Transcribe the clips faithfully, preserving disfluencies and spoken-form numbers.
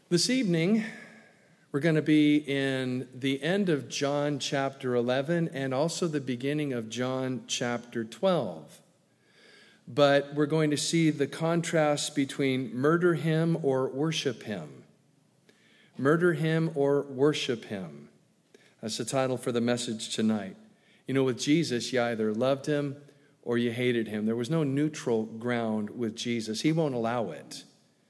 This evening, we're going to be in the end of John chapter eleven and also the beginning of John chapter twelve. But we're going to see the contrast between murder him or worship him. Murder him or worship him. That's the title for the message tonight. You know, with Jesus, you either loved him or you hated him. There was no neutral ground with Jesus. He won't allow it.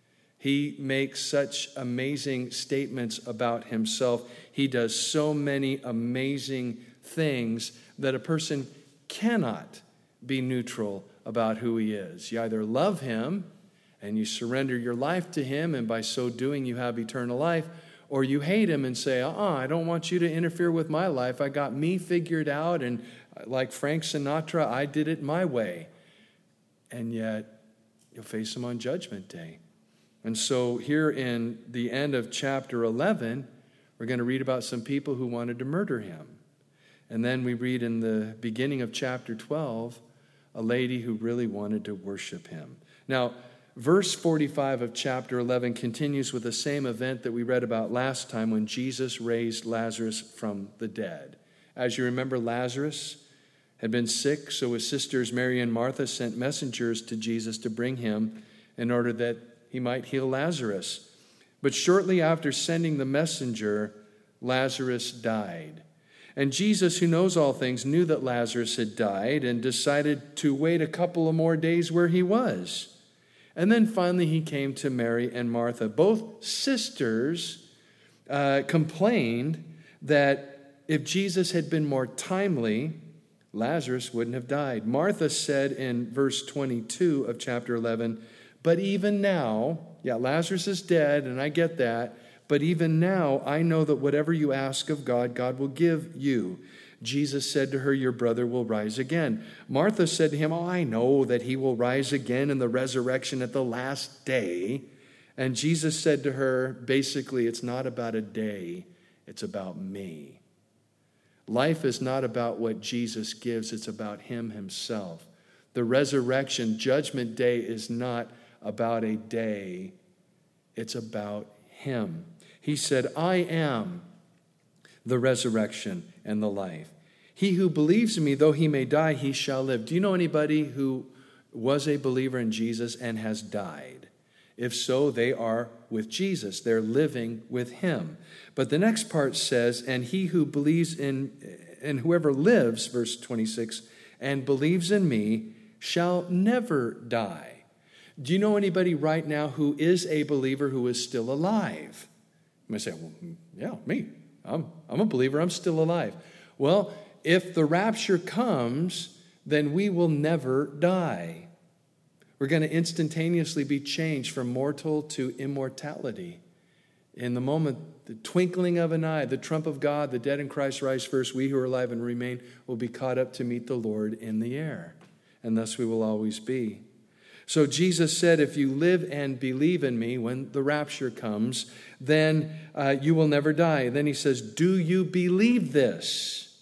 He makes such amazing statements about himself. He does so many amazing things that a person cannot be neutral about who he is. You either love him and you surrender your life to him, and by so doing you have eternal life, or you hate him and say, uh-uh, I don't want you to interfere with my life. I got me figured out, and like Frank Sinatra, I did it my way. And yet, you'll face him on Judgment Day. And so here in the end of chapter eleven, we're going to read about some people who wanted to murder him. And then we read in the beginning of chapter twelve, a lady who really wanted to worship him. Now, verse forty-five of chapter eleven continues with the same event that we read about last time when Jesus raised Lazarus from the dead. As you remember, Lazarus had been sick, so his sisters Mary and Martha sent messengers to Jesus to bring him in order that he might heal Lazarus. But shortly after sending the messenger, Lazarus died. And Jesus, who knows all things, knew that Lazarus had died and decided to wait a couple of more days where he was. And then finally he came to Mary and Martha. Both sisters uh, complained that if Jesus had been more timely, Lazarus wouldn't have died. Martha said in verse twenty-two of chapter eleven, but even now, yeah, Lazarus is dead, and I get that, but even now I know that whatever you ask of God, God will give you. Jesus said to her, your brother will rise again. Martha said to him, oh, I know that he will rise again in the resurrection at the last day. And Jesus said to her, basically, it's not about a day, it's about me. Life is not about what Jesus gives, it's about him himself. The resurrection, Judgment Day, is not about a day, it's about him. He said, I am the resurrection and the life. He who believes in me, though he may die, he shall live. Do you know anybody who was a believer in Jesus and has died? If so, they are with Jesus. They're living with him. But the next part says, and he who believes in, and whoever lives, verse twenty-six, and believes in me shall never die. Do you know anybody right now who is a believer who is still alive? You might say, well, yeah, me. I'm, I'm a believer. I'm still alive. Well, if the rapture comes, then we will never die. We're going to instantaneously be changed from mortal to immortality. In the moment, the twinkling of an eye, the trump of God, the dead in Christ rise first. We who are alive and remain will be caught up to meet the Lord in the air. And thus we will always be. So Jesus said, if you live and believe in me when the rapture comes, then uh, you will never die. Then he says, do you believe this?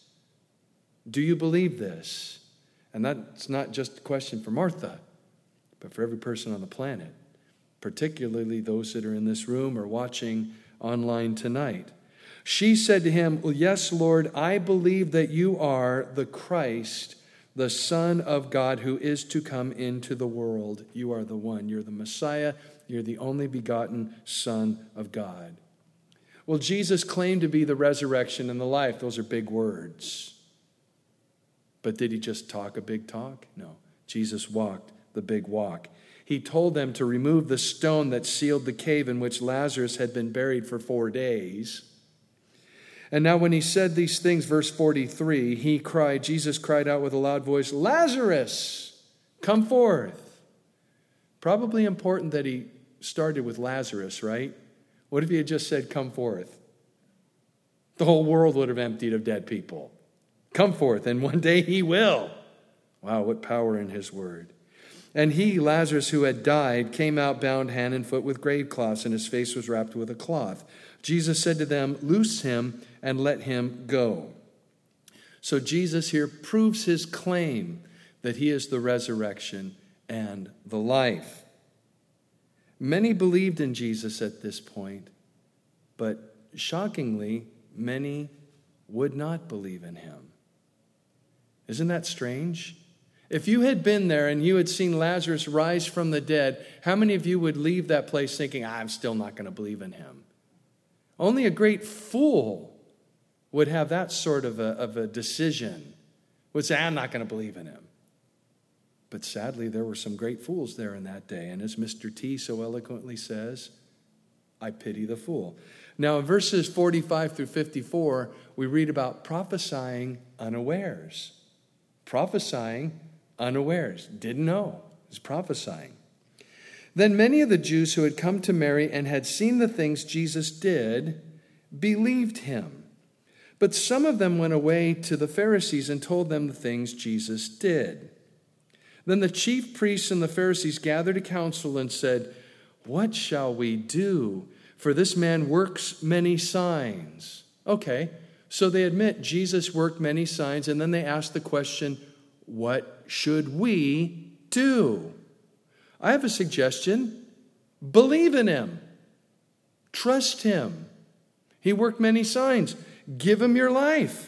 Do you believe this? And that's not just a question for Martha, but for every person on the planet, particularly those that are in this room or watching online tonight. She said to him, well, yes, Lord, I believe that you are the Christ, the Son of God who is to come into the world. You are the one. You're the Messiah. You're the only begotten Son of God. Well, Jesus claimed to be the resurrection and the life. Those are big words. But did he just talk a big talk? No. Jesus walked the big walk. He told them to remove the stone that sealed the cave in which Lazarus had been buried for four days. And now when he said these things, verse forty-three, he cried, Jesus cried out with a loud voice, Lazarus, come forth. Probably important that he started with Lazarus, right? What if he had just said, come forth? The whole world would have emptied of dead people. Come forth, and one day he will. Wow, what power in his word. And he, Lazarus, who had died, came out bound hand and foot with grave cloths, and his face was wrapped with a cloth. Jesus said to them, loose him and let him go. So Jesus here proves his claim that he is the resurrection and the life. Many believed in Jesus at this point, But shockingly, many would not believe in him. Isn't that strange? If you had been there and you had seen Lazarus rise from the dead, how many of you would leave that place thinking, I'm still not going to believe in him? Only a great fool would have that sort of a, of a decision, would say, I'm not going to believe in him. But sadly, there were some great fools there in that day. And as Mister T so eloquently says, I pity the fool. Now, in verses forty-five through fifty-four, we read about prophesying unawares. Prophesying unawares. Didn't know. He was prophesying. Then many of the Jews who had come to Mary and had seen the things Jesus did believed him. But some of them went away to the Pharisees and told them the things Jesus did. Then the chief priests and the Pharisees gathered a council and said, what shall we do? For this man works many signs. Okay, so they admit Jesus worked many signs, and then they ask the question, what should we do? I have a suggestion. Believe in him. Trust him. He worked many signs. Give him your life.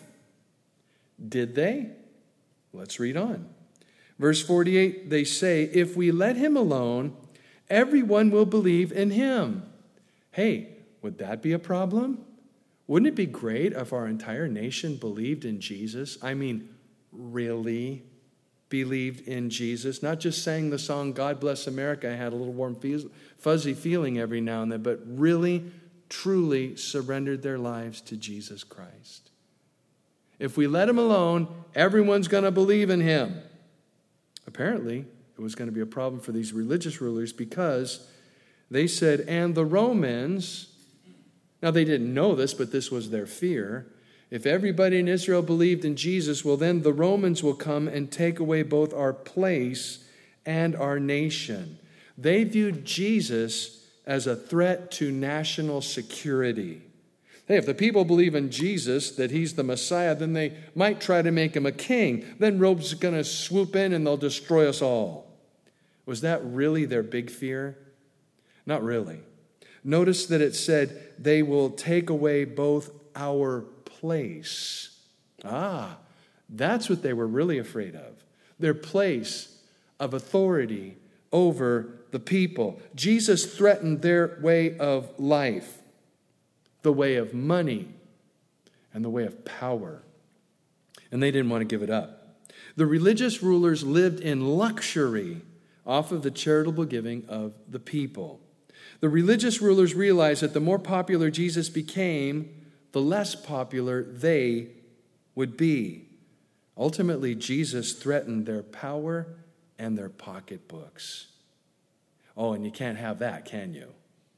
Did they? Let's read on. Verse forty-eight, they say, if we let him alone, everyone will believe in him. Hey, would that be a problem? Wouldn't it be great if our entire nation believed in Jesus? I mean, really believed in Jesus. Not just sang the song, God Bless America. I had a little warm, fuzzy feeling every now and then, but really, truly surrendered their lives to Jesus Christ. If we let him alone, everyone's going to believe in him. Apparently, it was going to be a problem for these religious rulers because they said, and the Romans, now they didn't know this, but this was their fear. If everybody in Israel believed in Jesus, well, then the Romans will come and take away both our place and our nation. They viewed Jesus as a threat to national security. Hey, if the people believe in Jesus, that he's the Messiah, then they might try to make him a king. Then Rome's going to swoop in and they'll destroy us all. Was that really their big fear? Not really. Notice that it said they will take away both our place. Ah, that's what they were really afraid of. Their place of authority over the people. Jesus threatened their way of life, the way of money, and the way of power. And they didn't want to give it up. The religious rulers lived in luxury off of the charitable giving of the people. The religious rulers realized that the more popular Jesus became, the less popular they would be. Ultimately, Jesus threatened their power and their pocketbooks. Oh, and you can't have that, can you?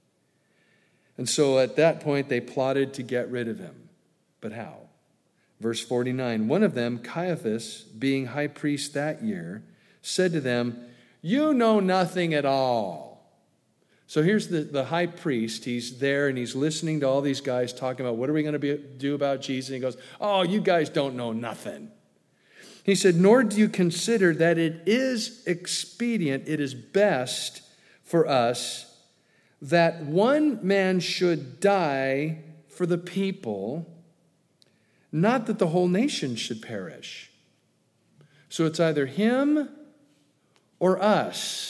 And so at that point, they plotted to get rid of him. But how? Verse forty-nine, one of them, Caiaphas, being high priest that year, said to them, you know nothing at all. So here's the, the high priest. He's there and he's listening to all these guys talking about what are we going to be, do about Jesus. And he goes, oh, you guys don't know nothing. He said, nor do you consider that it is expedient, it is best for us that one man should die for the people, not that the whole nation should perish. So it's either him or us.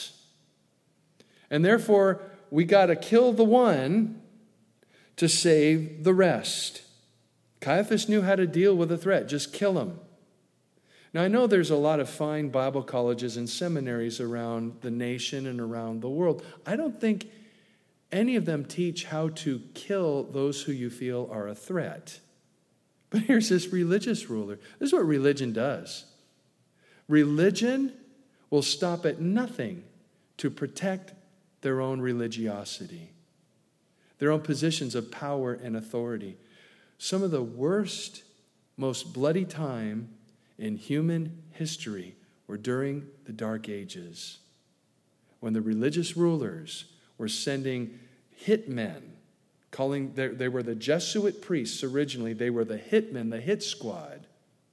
And therefore, we got to kill the one to save the rest. Caiaphas knew how to deal with a threat. Just kill him. Now, I know there's a lot of fine Bible colleges and seminaries around the nation and around the world. I don't think any of them teach how to kill those who you feel are a threat. But here's this religious ruler. This is what religion does. Religion will stop at nothing to protect their own religiosity, their own positions of power and authority. Some of the worst, most bloody time in human history were during the Dark Ages, when the religious rulers were sending hitmen, calling they, they were the Jesuit priests originally. They were the hitmen, the hit squad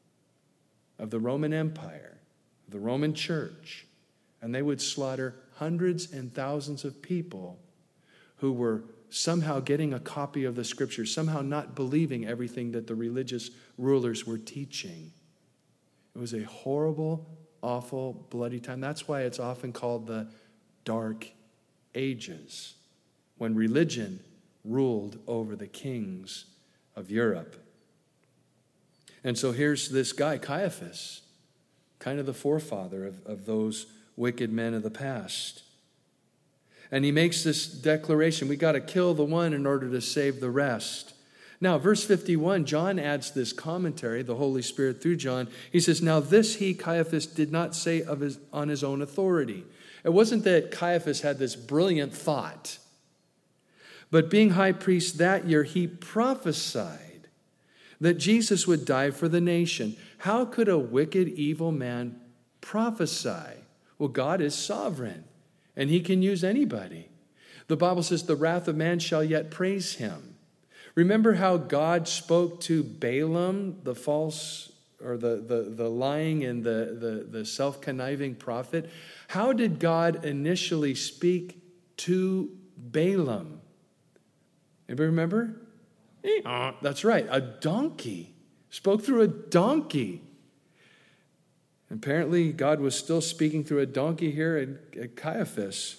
of the Roman Empire, the Roman Church, and they would slaughter hundreds and thousands of people who were somehow getting a copy of the scripture, somehow not believing everything that the religious rulers were teaching. It was a horrible, awful, bloody time. That's why it's often called the Dark Ages, when religion ruled over the kings of Europe. And so here's this guy, Caiaphas, kind of the forefather of, of those wicked men of the past. And he makes this declaration, we got to kill the one in order to save the rest. Now, verse fifty-one, John adds this commentary, the Holy Spirit through John. He says, now this he, Caiaphas, did not say of his, on his own authority. It wasn't that Caiaphas had this brilliant thought, but being high priest that year, he prophesied that Jesus would die for the nation. How could a wicked, evil man prophesy? Well, God is sovereign, and he can use anybody. The Bible says, the wrath of man shall yet praise him. Remember how God spoke to Balaam, the false, or the, the, the lying and the, the, the self-conniving prophet? How did God initially speak to Balaam? Anybody remember? That's right, a donkey. Spoke through a donkey. Apparently, God was still speaking through a donkey here at, at Caiaphas.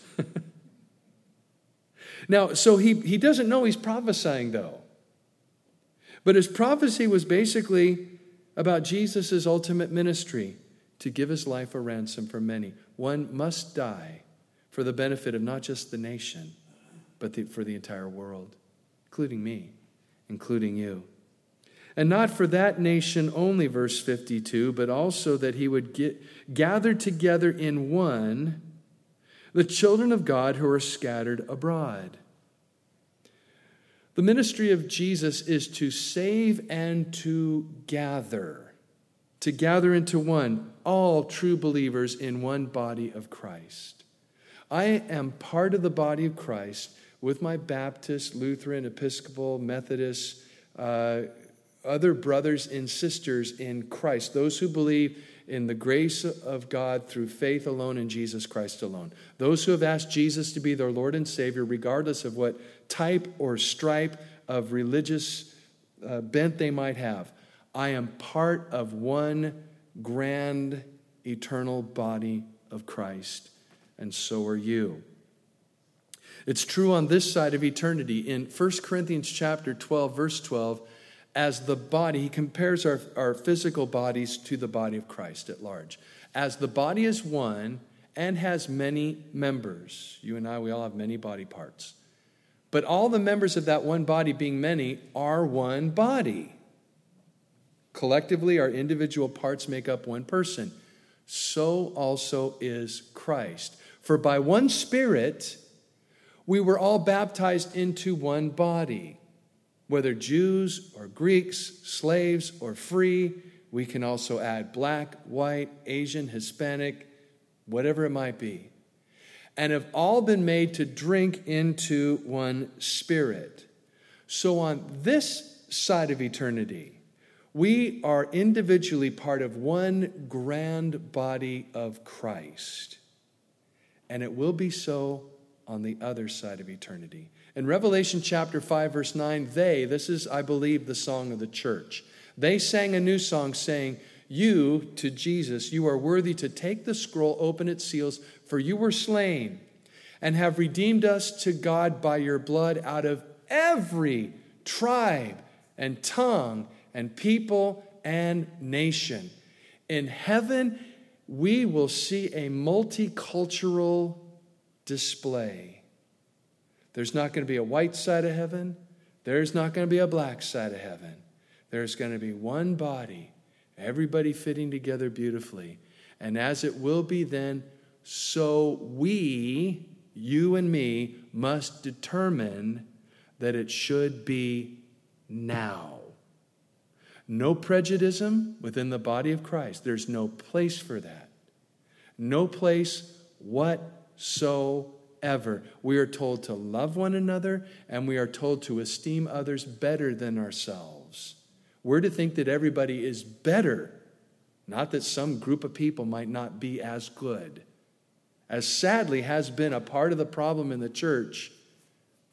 Now, so he, he doesn't know he's prophesying, though. But his prophecy was basically about Jesus' ultimate ministry, to give his life a ransom for many. One must die for the benefit of not just the nation, but the, for the entire world, including me, including you. And not for that nation only, verse fifty-two, but also that he would get gathered together in one the children of God who are scattered abroad. The ministry of Jesus is to save and to gather, to gather into one, all true believers in one body of Christ. I am part of the body of Christ with my Baptist, Lutheran, Episcopal, Methodist, uh, other brothers and sisters in Christ, those who believe in the grace of God through faith alone in Jesus Christ alone. Those who have asked Jesus to be their Lord and Savior, regardless of what type or stripe of religious uh, bent they might have. I am part of one grand, eternal body of Christ, and so are you. It's true on this side of eternity. In First Corinthians chapter twelve, verse twelve, as the body, he compares our, our physical bodies to the body of Christ at large. As the body is one and has many members. You and I, we all have many body parts. But all the members of that one body, being many, are one body. Collectively, our individual parts make up one person. So also is Christ. For by one Spirit, we were all baptized into one body. Whether Jews or Greeks, slaves or free, we can also add black, white, Asian, Hispanic, whatever it might be, and have all been made to drink into one Spirit. So on this side of eternity, we are individually part of one grand body of Christ. And it will be so on the other side of eternity. In Revelation chapter five, verse nine, they, this is, I believe, the song of the church. They sang a new song saying, you, to Jesus, you are worthy to take the scroll, open its seals, for you were slain and have redeemed us to God by your blood out of every tribe and tongue and people and nation. In heaven, we will see a multicultural display. There's not going to be a white side of heaven. There's not going to be a black side of heaven. There's going to be one body, everybody fitting together beautifully. And as it will be then, so we, you and me, must determine that it should be now. No prejudice within the body of Christ. There's no place for that. No place whatsoever. Ever. We are told to love one another, and we are told to esteem others better than ourselves. We're to think that everybody is better, not that some group of people might not be as good, as sadly has been a part of the problem in the church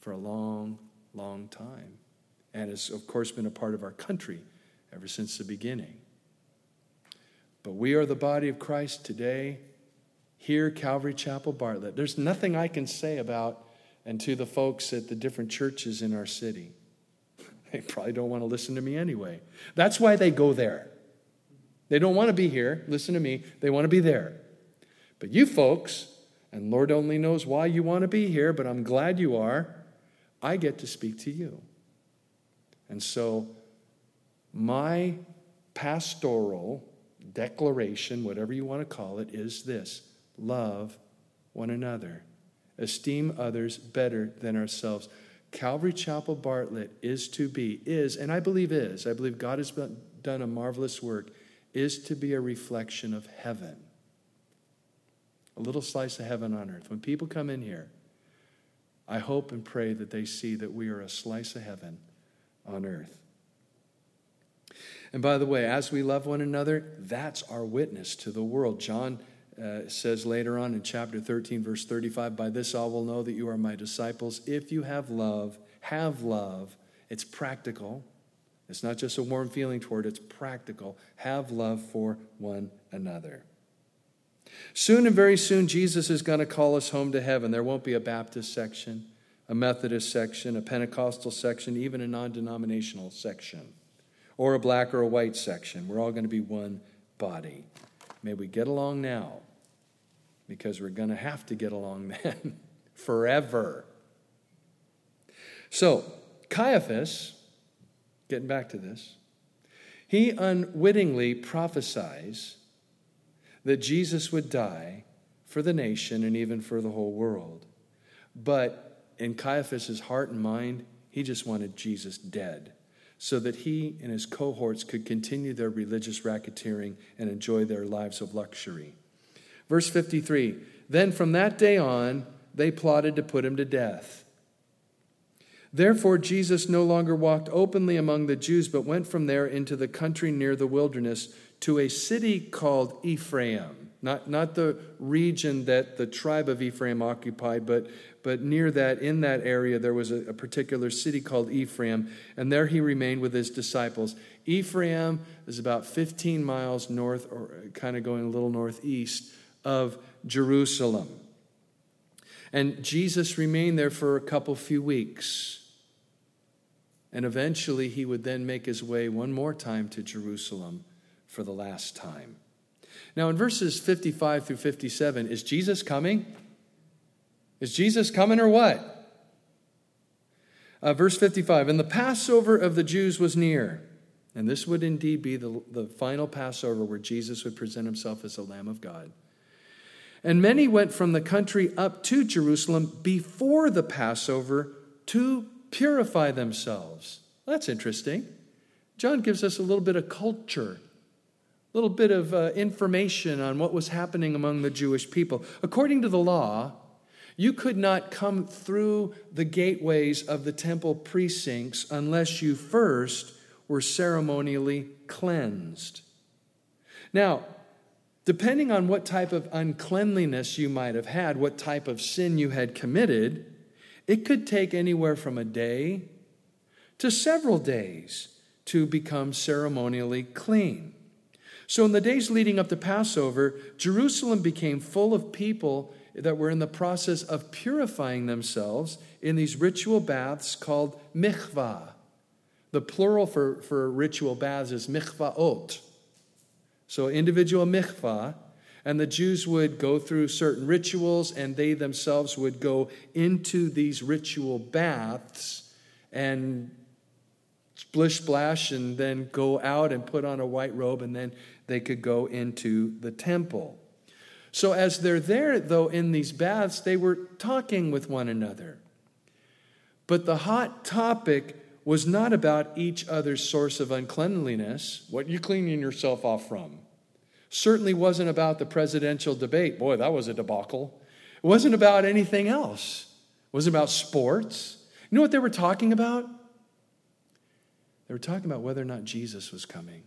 for a long, long time. And has, of course, been a part of our country ever since the beginning. But we are the body of Christ today, here, Calvary Chapel, Bartlett. There's nothing I can say about and to the folks at the different churches in our city. They probably don't want to listen to me anyway. That's why they go there. They don't want to be here. Listen to me. They want to be there. But you folks, and Lord only knows why you want to be here, but I'm glad you are, I get to speak to you. And so my pastoral declaration, whatever you want to call it, is this: love one another. Esteem others better than ourselves. Calvary Chapel Bartlett is to be, is, and I believe is, I believe God has done a marvelous work, is to be a reflection of heaven. A little slice of heaven on earth. When people come in here, I hope and pray that they see that we are a slice of heaven on earth. And by the way, as we love one another, that's our witness to the world. John uh, says later on in chapter thirteen, verse thirty-five, by this all will know that you are my disciples if you have love, have love. It's practical. It's not just a warm feeling toward it, it's practical. Have love for one another. Soon and very soon, Jesus is going to call us home to heaven. There won't be a Baptist section, a Methodist section, a Pentecostal section, even a non-denominational section, or a black or a white section. We're all going to be one body. May we get along now, because we're going to have to get along then, forever. So, Caiaphas, getting back to this, he unwittingly prophesies that Jesus would die for the nation and even for the whole world. But in Caiaphas' heart and mind, he just wanted Jesus dead, so that he and his cohorts could continue their religious racketeering and enjoy their lives of luxury. Verse fifty-three, then from that day on, they plotted to put him to death. Therefore, Jesus no longer walked openly among the Jews, but went from there into the country near the wilderness to a city called Ephraim. Not, not the region that the tribe of Ephraim occupied, but, but near that, in that area, there was a, a particular city called Ephraim, and there he remained with his disciples. Ephraim is about fifteen miles north, or kind of going a little northeast of Jerusalem. And Jesus remained there for a couple few weeks. And eventually he would then make his way one more time to Jerusalem for the last time. Now in verses fifty-five through fifty-seven, is Jesus coming? Is Jesus coming or what? Uh, verse fifty-five, and the Passover of the Jews was near. And this would indeed be the, the final Passover where Jesus would present himself as the Lamb of God. And many went from the country up to Jerusalem before the Passover to purify themselves. That's interesting. John gives us a little bit of culture, a little bit of uh, information on what was happening among the Jewish people. According to the law, you could not come through the gateways of the temple precincts unless you first were ceremonially cleansed. Now, depending on what type of uncleanliness you might have had, what type of sin you had committed, it could take anywhere from a day to several days to become ceremonially clean. So in the days leading up to Passover, Jerusalem became full of people that were in the process of purifying themselves in these ritual baths called mikvah. The plural for, for ritual baths is mikvaot. So individual mikvah, and the Jews would go through certain rituals, and they themselves would go into these ritual baths and splish splash and then go out and put on a white robe, and then they could go into the temple. So as they're there, though, in these baths, they were talking with one another. But the hot topic was not about each other's source of uncleanliness. What are you cleaning yourself off from? Certainly wasn't about the presidential debate. Boy, that was a debacle. It wasn't about anything else. It wasn't about sports. You know what they were talking about? They were talking about whether or not Jesus was coming.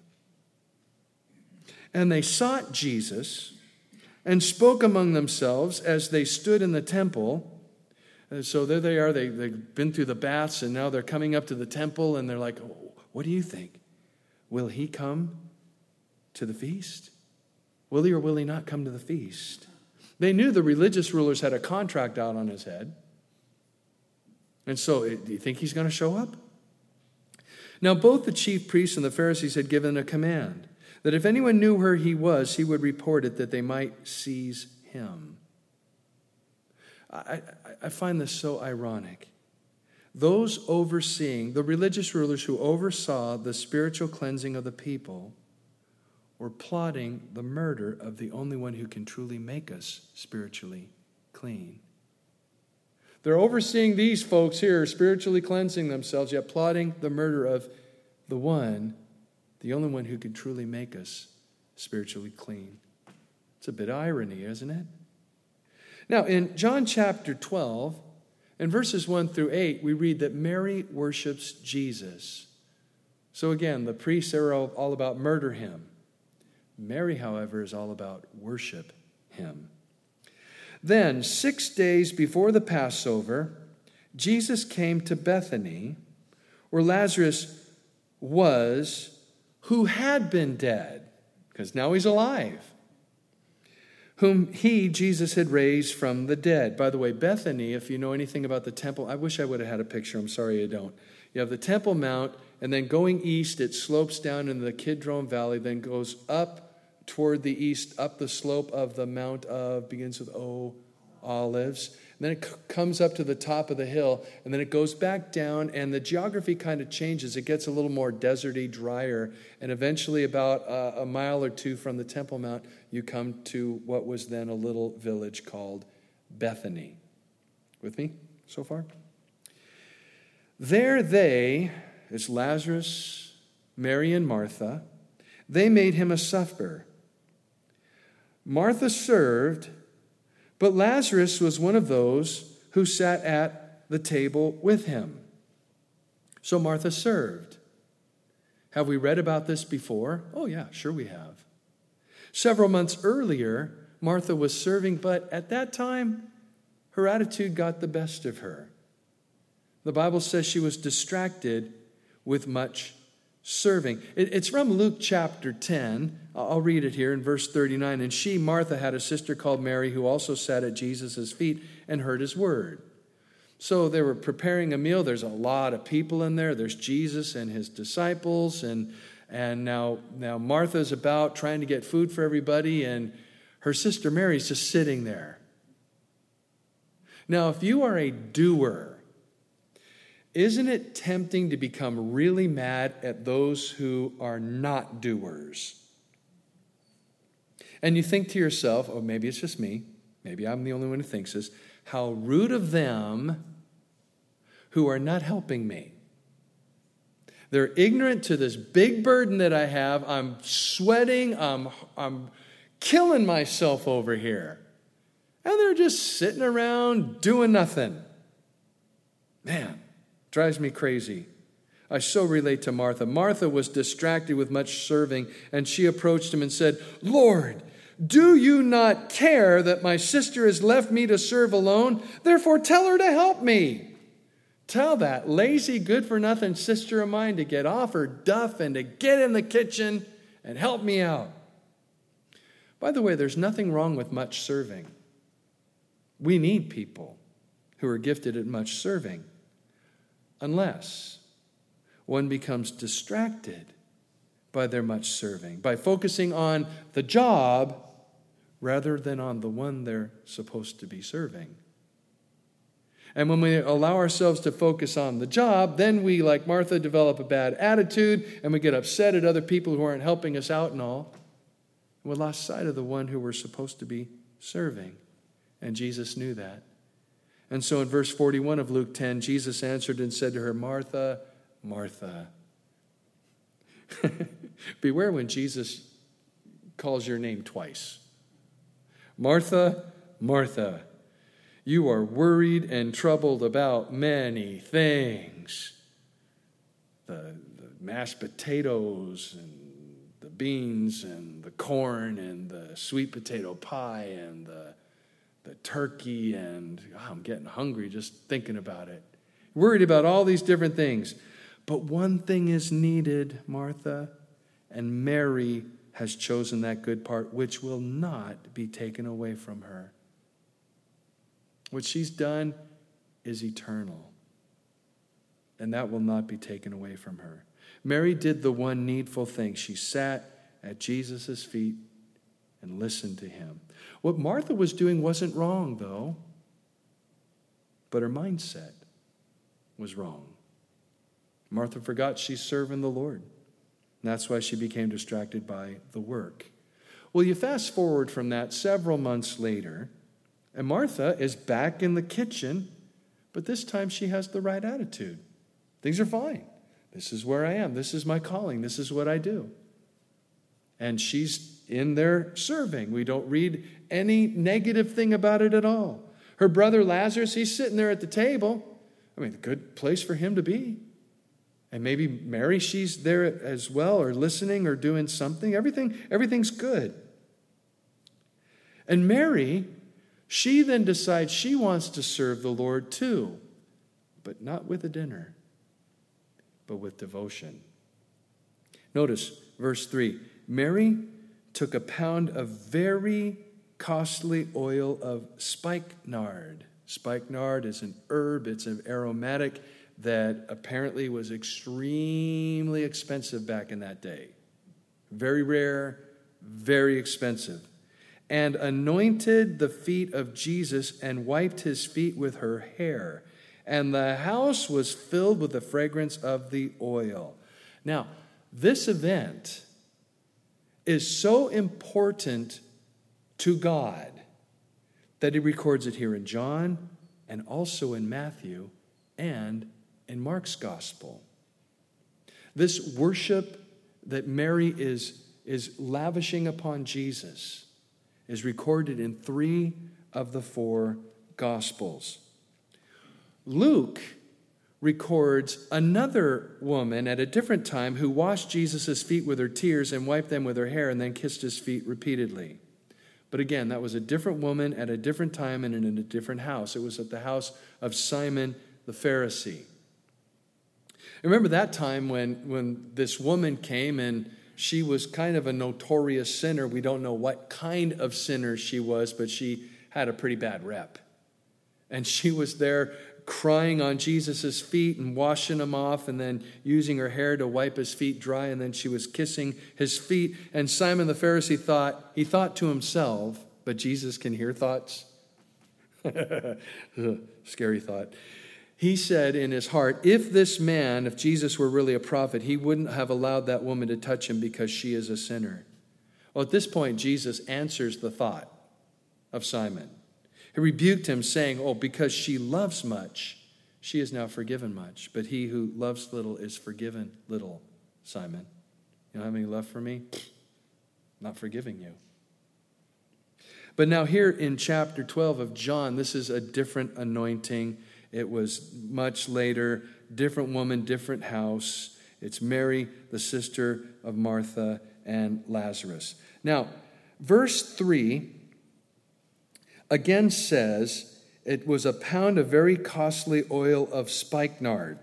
And they sought Jesus and spoke among themselves as they stood in the temple. And so there they are. They, they've been through the baths, and now they're coming up to the temple, and they're like, oh, what do you think? Will he come to the feast? Will he or will he not come to the feast? They knew the religious rulers had a contract out on his head. And so, do you think he's going to show up? Now, both the chief priests and the Pharisees had given a command that if anyone knew where he was, he would report it, that they might seize him. I, I, I find this so ironic. Those overseeing, the religious rulers who oversaw the spiritual cleansing of the people, were plotting the murder of the only one who can truly make us spiritually clean. They're overseeing these folks here, spiritually cleansing themselves, yet plotting the murder of the one, the only one who can truly make us spiritually clean. It's a bit of irony, isn't it? Now, in John chapter twelve, in verses one through eight, we read that Mary worships Jesus. So again, the priests are all, all about murder him. Mary, however, is all about worship him. Then, six days before the Passover, Jesus came to Bethany, where Lazarus was, who had been dead, because now he's alive, whom he, Jesus, had raised from the dead. By the way, Bethany, if you know anything about the temple, I wish I would have had a picture. I'm sorry I don't. You have the Temple Mount, and then going east, it slopes down into the Kidron Valley, then goes up toward the east, up the slope of the Mount of, begins with O, Olives. And then it c- comes up to the top of the hill, and then it goes back down, and the geography kind of changes. It gets a little more deserty, drier, and eventually about uh, a mile or two from the Temple Mount, you come to what was then a little village called Bethany. With me so far? There they, it's Lazarus, Mary, and Martha, they made him a supper. Martha served, but Lazarus was one of those who sat at the table with him. So Martha served. Have we read about this before? Oh yeah, sure we have. Several months earlier, Martha was serving, but at that time, her attitude got the best of her. The Bible says she was distracted with much serving. It's from Luke chapter ten. I'll read it here in verse thirty-nine. And she, Martha, had a sister called Mary who also sat at Jesus' feet and heard his word. So they were preparing a meal. There's a lot of people in there. There's Jesus and his disciples. And, and now, now Martha's about trying to get food for everybody. And her sister Mary's just sitting there. Now, if you are a doer, isn't it tempting to become really mad at those who are not doers? And you think to yourself, oh, maybe it's just me. Maybe I'm the only one who thinks this. How rude of them who are not helping me. They're ignorant to this big burden that I have. I'm sweating. I'm, I'm killing myself over here. And they're just sitting around doing nothing. Man. Drives me crazy. I so relate to Martha. Martha was distracted with much serving, and she approached him and said, Lord, do you not care that my sister has left me to serve alone? Therefore tell her to help me. Tell that lazy, good-for-nothing sister of mine to get off her duff and to get in the kitchen and help me out. By the way, there's nothing wrong with much serving. We need people who are gifted at much serving. Unless one becomes distracted by their much serving, by focusing on the job rather than on the one they're supposed to be serving. And when we allow ourselves to focus on the job, then we, like Martha, develop a bad attitude and we get upset at other people who aren't helping us out and all. And we lost sight of the one who we're supposed to be serving. And Jesus knew that. And so in verse forty-one of Luke ten, Jesus answered and said to her, Martha, Martha. Beware when Jesus calls your name twice. Martha, Martha, you are worried and troubled about many things. The, the mashed potatoes and the beans and the corn and the sweet potato pie and the the turkey, and oh, I'm getting hungry just thinking about it. Worried about all these different things. But one thing is needed, Martha, and Mary has chosen that good part, which will not be taken away from her. What she's done is eternal, and that will not be taken away from her. Mary did the one needful thing. She sat at Jesus' feet and listened to him. What Martha was doing wasn't wrong, though, but her mindset was wrong. Martha forgot she's serving the Lord. And that's why she became distracted by the work. Well, you fast forward from that several months later, and Martha is back in the kitchen, but this time she has the right attitude. Things are fine. This is where I am. This is my calling. This is what I do. And she's in there serving. We don't read any negative thing about it at all. Her brother Lazarus, he's sitting there at the table. I mean, a good place for him to be. And maybe Mary, she's there as well, or listening or doing something. Everything, everything's good. And Mary, she then decides she wants to serve the Lord too, but not with a dinner, but with devotion. Notice verse three. Mary took a pound of very costly oil of spikenard. Spikenard is an herb. It's an aromatic that apparently was extremely expensive back in that day. Very rare, very expensive. And anointed the feet of Jesus and wiped his feet with her hair. And the house was filled with the fragrance of the oil. Now, this event is so important to God that he records it here in John and also in Matthew and in Mark's gospel. This worship that Mary is, is lavishing upon Jesus is recorded in three of the four gospels. Luke records another woman at a different time who washed Jesus' feet with her tears and wiped them with her hair and then kissed his feet repeatedly. But again, that was a different woman at a different time and in a different house. It was at the house of Simon the Pharisee. Remember that time when, when this woman came and she was kind of a notorious sinner. We don't know what kind of sinner she was, but she had a pretty bad rep. And she was there crying on Jesus' feet and washing them off and then using her hair to wipe his feet dry, and then she was kissing his feet. And Simon the Pharisee thought, he thought to himself, but Jesus can hear thoughts. Scary thought. He said in his heart, if this man, if Jesus were really a prophet, he wouldn't have allowed that woman to touch him because she is a sinner. Well, at this point, Jesus answers the thought of Simon. He rebuked him, saying, oh, because she loves much, she is now forgiven much. But he who loves little is forgiven little, Simon. You don't have any love for me? Not forgiving you. But now here in chapter twelve of John, this is a different anointing. It was much later, different woman, different house. It's Mary, the sister of Martha and Lazarus. Now, verse three again says, it was a pound of very costly oil of spikenard.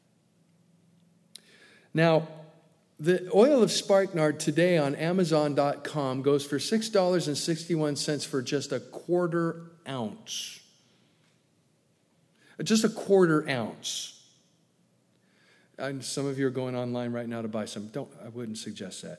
Now, the oil of spikenard today on Amazon dot com goes for six dollars and sixty-one cents for just a quarter ounce. Just a quarter ounce. And some of you are going online right now to buy some. Don't, I wouldn't suggest that.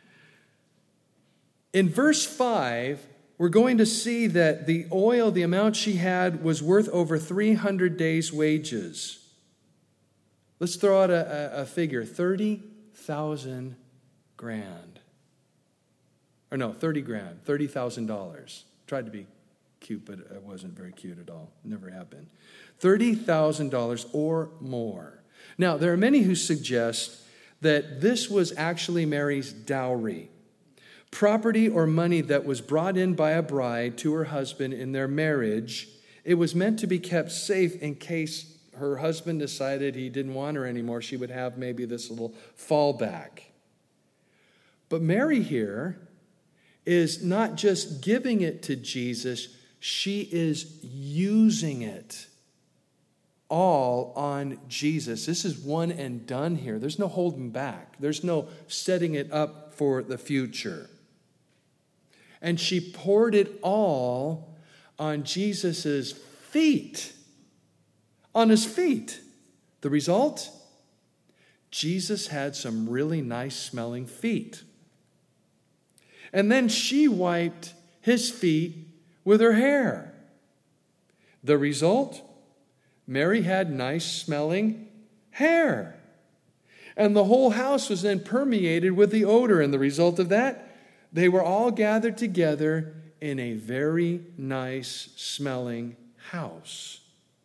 In verse five, we're going to see that the oil, the amount she had, was worth over three hundred days' wages. Let's throw out a, a, a figure, thirty thousand grand. Or no, thirty grand, thirty thousand dollars. Tried to be cute, but it wasn't very cute at all. Never have been. thirty thousand dollars or more. Now, there are many who suggest that this was actually Mary's dowry. Property or money that was brought in by a bride to her husband in their marriage. It was meant to be kept safe in case her husband decided he didn't want her anymore. She would have maybe this little fallback. But Mary here is not just giving it to Jesus, She is using it all on Jesus. This is one and done here. There's no holding back. There's no setting it up for the future. And she poured it all on Jesus' feet. On his feet. The result? Jesus had some really nice smelling feet. And then she wiped his feet with her hair. The result? Mary had nice smelling hair. And the whole house was then permeated with the odor. And the result of that? They were all gathered together in a very nice smelling house.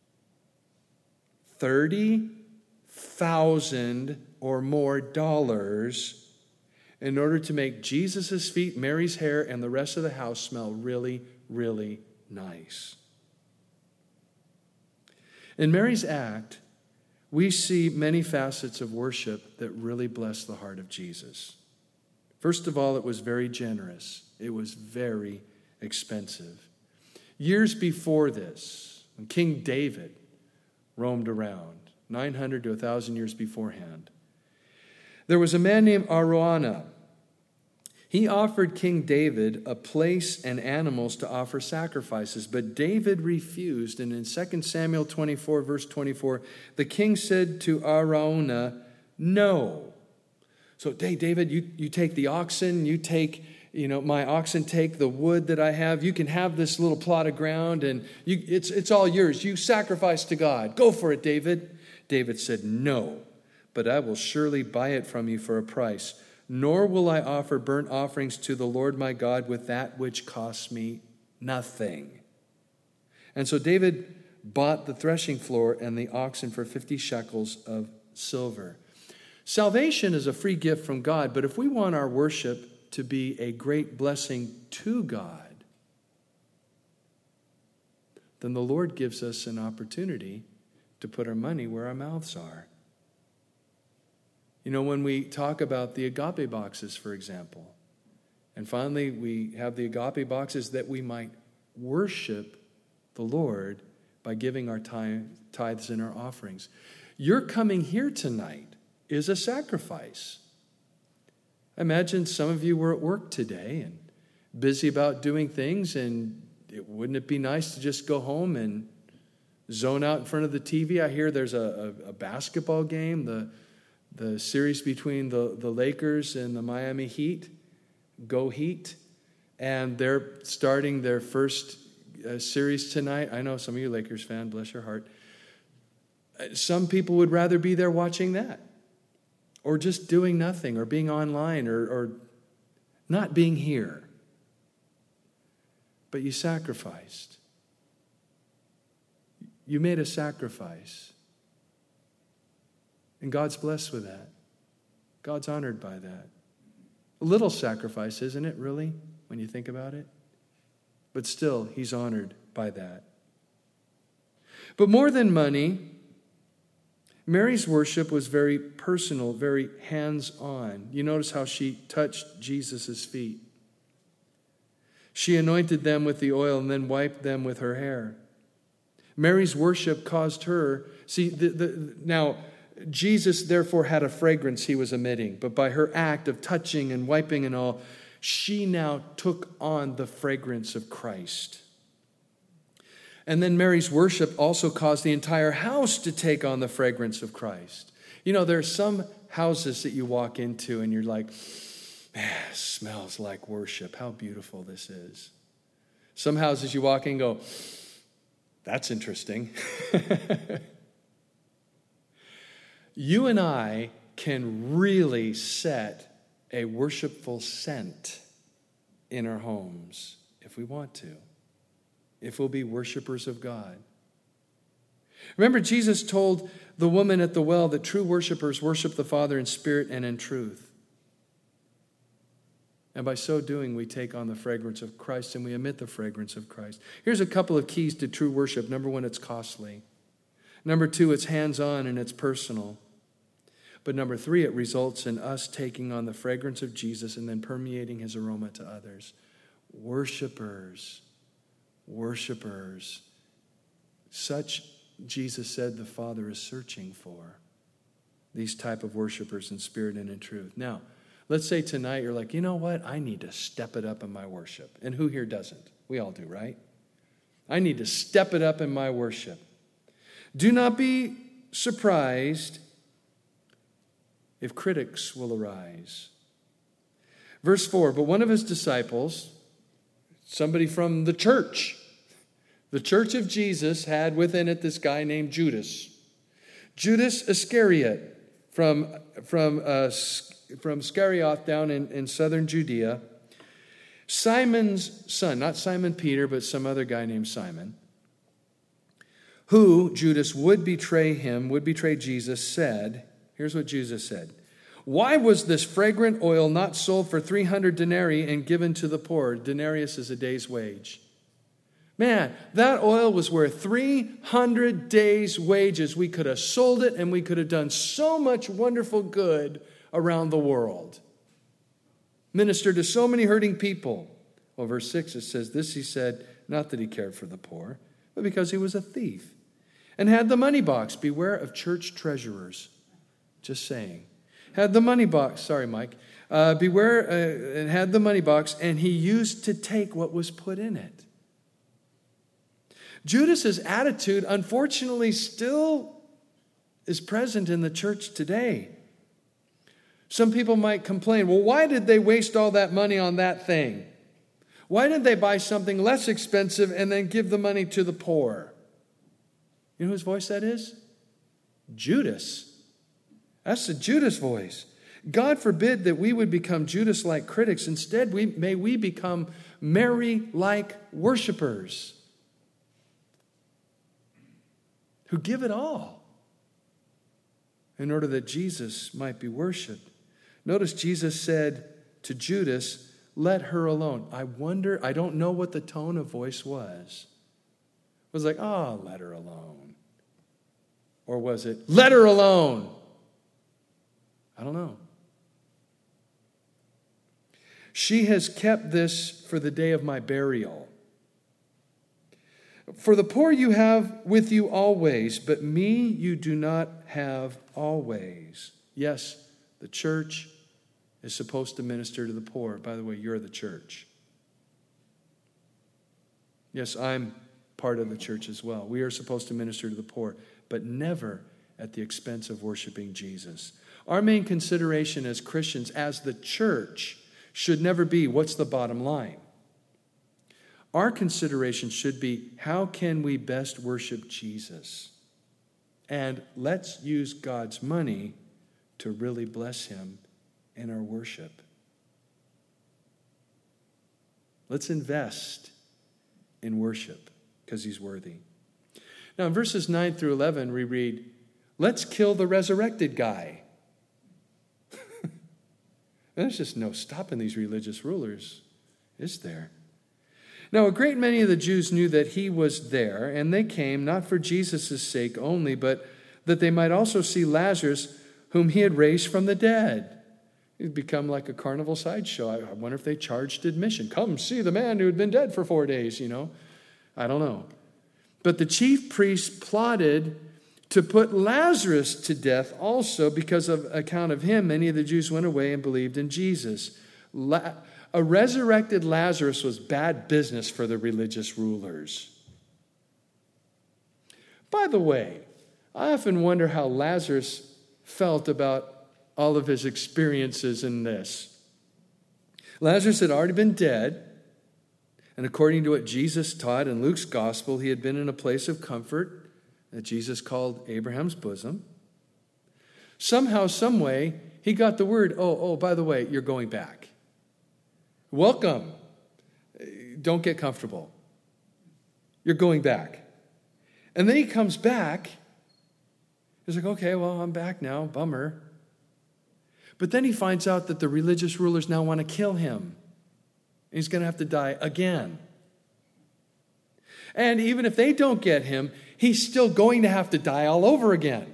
thirty thousand or more dollars in order to make Jesus' feet, Mary's hair, and the rest of the house smell really, really nice. In Mary's act, we see many facets of worship that really bless the heart of Jesus. First of all, it was very generous. It was very expensive. Years before this, when King David roamed around, nine hundred to one thousand years beforehand, there was a man named Araunah. He offered King David a place and animals to offer sacrifices, but David refused. And in Second Samuel twenty-four, verse twenty-four, the king said to Araunah, no. So, hey, David, you, you take the oxen, you take, you know, my oxen take the wood that I have. You can have this little plot of ground, and you, it's, it's all yours. You sacrifice to God. Go for it, David. David said, no, but I will surely buy it from you for a price. Nor will I offer burnt offerings to the Lord my God with that which costs me nothing. And so David bought the threshing floor and the oxen for fifty shekels of silver. Salvation is a free gift from God, but if we want our worship to be a great blessing to God, then the Lord gives us an opportunity to put our money where our mouths are. You know, when we talk about the agape boxes, for example, and finally we have the agape boxes that we might worship the Lord by giving our tithes and our offerings. Your coming here tonight is a sacrifice. I imagine some of you were at work today and busy about doing things, and it, wouldn't it be nice to just go home and zone out in front of the T V? I hear there's a, a, a basketball game, the The series between the, the Lakers and the Miami Heat, Go Heat, and they're starting their first uh, series tonight. I know some of you Lakers fans, bless your heart. Some people would rather be there watching that, or just doing nothing, or being online, or, or not being here. But you sacrificed. You made a sacrifice. And God's blessed with that. God's honored by that. A little sacrifice, isn't it, really, when you think about it? But still, he's honored by that. But more than money, Mary's worship was very personal, very hands-on. You notice how she touched Jesus' feet. She anointed them with the oil and then wiped them with her hair. Mary's worship caused her, see, the, the, now, Jesus, therefore, had a fragrance he was emitting, but by her act of touching and wiping and all, she now took on the fragrance of Christ. And then Mary's worship also caused the entire house to take on the fragrance of Christ. You know, there are some houses that you walk into and you're like, man, it smells like worship. How beautiful this is. Some houses you walk in and go, that's interesting. You and I can really set a worshipful scent in our homes if we want to, if we'll be worshipers of God. Remember, Jesus told the woman at the well that true worshipers worship the Father in spirit and in truth. And by so doing, we take on the fragrance of Christ and we emit the fragrance of Christ. Here's a couple of keys to true worship. Number one, it's costly. Number two, it's hands-on and it's personal. But number three, it results in us taking on the fragrance of Jesus and then permeating his aroma to others. Worshipers worshipers. Such, Jesus said, the Father is searching for. These type of worshipers in spirit and in truth. Now, let's say tonight you're like, you know what? I need to step it up in my worship. And who here doesn't? We all do, right? I need to step it up in my worship. Do not be surprised if critics will arise. Verse four, but one of his disciples, somebody from the church, the church of Jesus had within it this guy named Judas. Judas Iscariot from, from, uh, from Iscariot down in, in southern Judea. Simon's son, not Simon Peter, but some other guy named Simon, who, Judas, would betray him, would betray Jesus, said, here's what Jesus said, why was this fragrant oil not sold for three hundred denarii and given to the poor? Denarius is a day's wage. Man, that oil was worth three hundred days' wages. We could have sold it and we could have done so much wonderful good around the world. Ministered to so many hurting people. Well, verse six, it says, this he said, not that he cared for the poor, but because he was a thief and had the money box. Beware of church treasurers. Just saying. Had the money box. Sorry, Mike. Uh, beware, uh, and had the money box, and he used to take what was put in it. Judas's attitude, unfortunately, still is present in the church today. Some people might complain, well, why did they waste all that money on that thing? Why didn't they buy something less expensive and then give the money to the poor? You know whose voice that is? Judas. That's the Judas voice. God forbid that we would become Judas-like critics. Instead, we, may we become Mary-like worshipers who give it all in order that Jesus might be worshiped. Notice Jesus said to Judas, let her alone. I wonder, I don't know what the tone of voice was. It was like, oh, let her alone. Or was it, let her alone? I don't know. She has kept this for the day of my burial. For the poor you have with you always, but me you do not have always. Yes, the church is supposed to minister to the poor. By the way, you're the church. Yes, I'm part of the church as well. We are supposed to minister to the poor, but never at the expense of worshiping Jesus. Our main consideration as Christians, as the church, should never be what's the bottom line. Our consideration should be, how can we best worship Jesus? And let's use God's money to really bless him in our worship. Let's invest in worship because he's worthy. Now in verses nine through eleven, we read, let's kill the resurrected guy. There's just no stopping these religious rulers, is there? Now, a great many of the Jews knew that he was there, and they came not for Jesus' sake only, but that they might also see Lazarus, whom he had raised from the dead. It'd become like a carnival sideshow. I wonder if they charged admission. Come see the man who had been dead for four days, you know. I don't know. But the chief priests plotted to put Lazarus to death also, because of account of him, many of the Jews went away and believed in Jesus. La- a resurrected Lazarus was bad business for the religious rulers. By the way, I often wonder how Lazarus felt about all of his experiences in this. Lazarus had already been dead, and according to what Jesus taught in Luke's gospel, he had been in a place of comfort that Jesus called Abraham's bosom. Somehow, some way, he got the word, oh, oh, by the way, you're going back. Welcome. Don't get comfortable. You're going back. And then he comes back. He's like, okay, well, I'm back now. Bummer. But then he finds out that the religious rulers now want to kill him. He's going to have to die again. And even if they don't get him, he's still going to have to die all over again.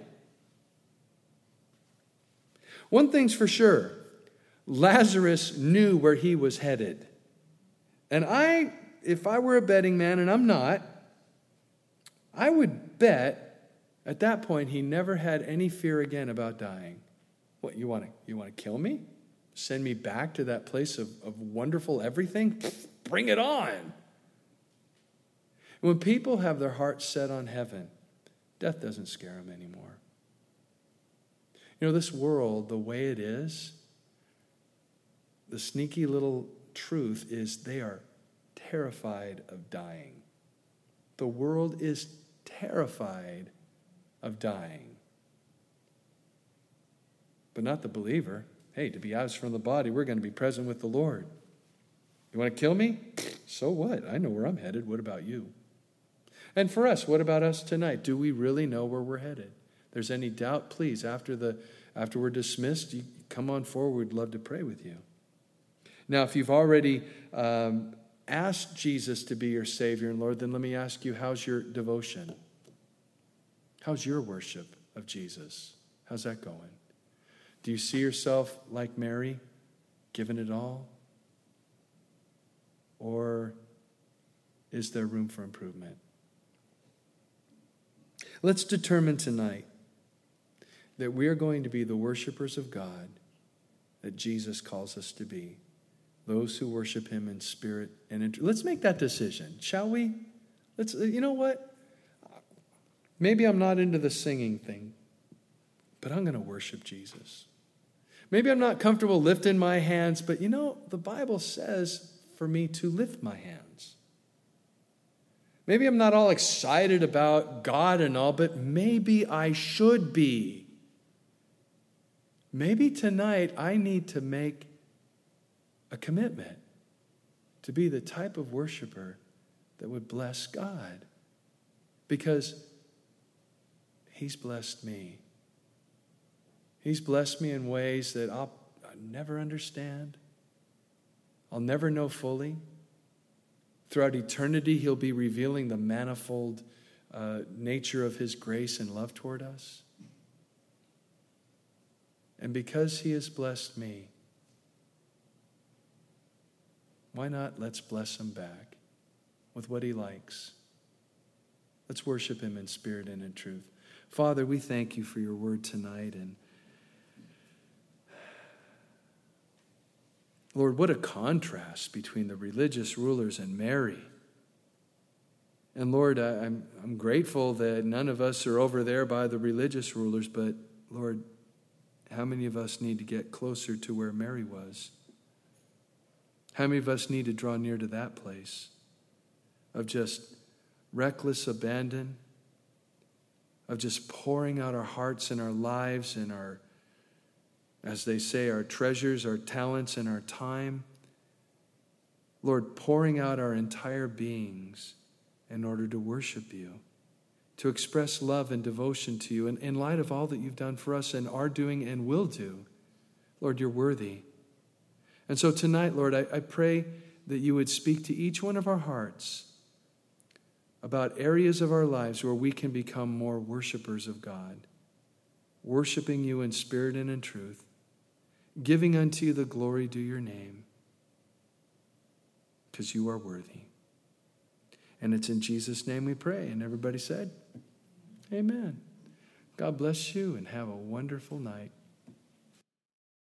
One thing's for sure, Lazarus knew where he was headed. And I if I were a betting man, and I'm not, I would bet at that point he never had any fear again about dying. What, you want to you want to kill me? Send me back to that place of, of wonderful everything? Bring it on. When people have their hearts set on heaven, death doesn't scare them anymore. You know, this world, the way it is, the sneaky little truth is they are terrified of dying. The world is terrified of dying. But not the believer. Hey, to be absent from the body, we're going to be present with the Lord. You want to kill me? So what? I know where I'm headed. What about you? And for us, what about us tonight? Do we really know where we're headed? If there's any doubt, please, after the after we're dismissed, you come on forward. We'd love to pray with you. Now, if you've already um, asked Jesus to be your Savior and Lord, then let me ask you, how's your devotion? How's your worship of Jesus? How's that going? Do you see yourself like Mary, giving it all? Or is there room for improvement? Let's determine tonight that we are going to be the worshipers of God that Jesus calls us to be. Those who worship him in spirit and in truth. Let's make that decision, shall we? Let's. You know what? Maybe I'm not into the singing thing, but I'm going to worship Jesus. Maybe I'm not comfortable lifting my hands, but you know, the Bible says for me to lift my hands. Maybe I'm not all excited about God and all, but maybe I should be. Maybe tonight I need to make a commitment to be the type of worshiper that would bless God, because he's blessed me. He's blessed me in ways that I'll, I'll never understand. I'll never know fully. Throughout eternity, he'll be revealing the manifold uh, nature of his grace and love toward us. And because he has blessed me, why not let's bless him back with what he likes? Let's worship him in spirit and in truth. Father, we thank you for your word tonight. And Lord, what a contrast between the religious rulers and Mary. And Lord, I, I'm, I'm grateful that none of us are over there by the religious rulers, but Lord, how many of us need to get closer to where Mary was? How many of us need to draw near to that place of just reckless abandon, of just pouring out our hearts and our lives and our, as they say, our treasures, our talents, and our time? Lord, pouring out our entire beings in order to worship you, to express love and devotion to you in, in light of all that you've done for us and are doing and will do. Lord, you're worthy. And so tonight, Lord, I, I pray that you would speak to each one of our hearts about areas of our lives where we can become more worshipers of God, worshiping you in spirit and in truth, giving unto you the glory due your name, because you are worthy. And it's in Jesus' name we pray. And everybody said, amen. God bless you and have a wonderful night.